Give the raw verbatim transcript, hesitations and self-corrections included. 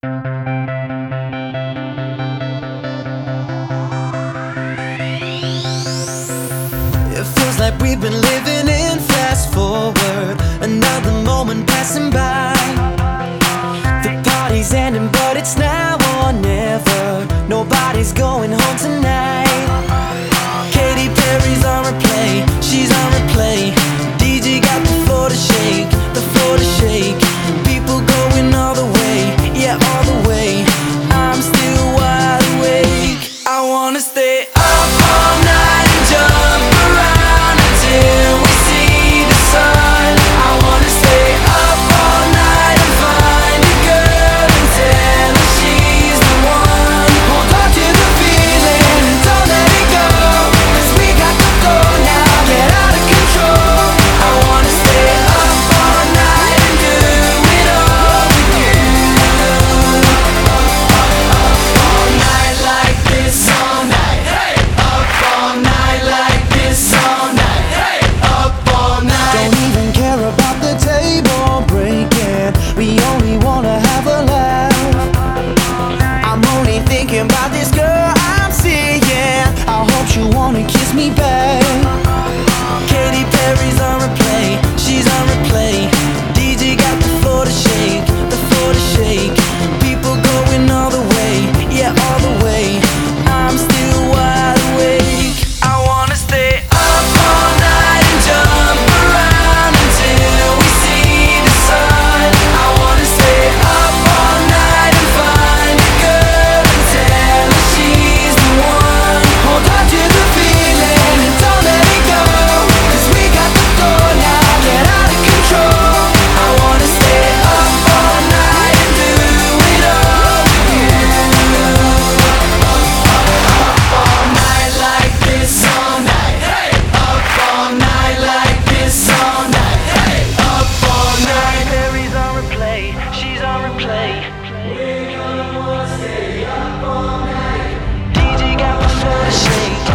It feels like we've been living in fast forward, another moment passing by. The party's ending, but it's now or never. Nobody's going home tonight. Katy Perry's on replay, she's on replay. D J got the floor to shake, the floor to shake. People going all the way, yeah, all the way. I'm still wide awake. I wanna stay up all night and jump around until we see the sun. I wanna stay up all night and find a girl and tell her she's the one. Hold on to the feeling and don't let it go, 'cause we got to go now, get out of control. I wanna stay up all night and do it all with you. Up all night like this all night. Hey, up all night like this all night. Hey, up all night. Don't even care about the table breaking. We only wanna have a laugh. I'm only thinking about this girl I'm seeing. I hope you wanna kiss me back. Katy Perry's on replay, she's on replay. D J got the floor to shake, the floor to shake. People going all the way, yeah, all the way. I'm still wide awake. I wanna stay up all night and jump around until we see the sun. I wanna stay up all night and find a girl and tell her she's the one. Hold on to the feeling and don't let it go, 'cause we got to go now, get out of control. I wanna stay up all night and do it all with you. Up all night like this all night. Hey, up all night like this all night. Hey, up all night. Perry's on replay, she's on replay. We're gonna wanna stay up all night. D J got the floor to shake.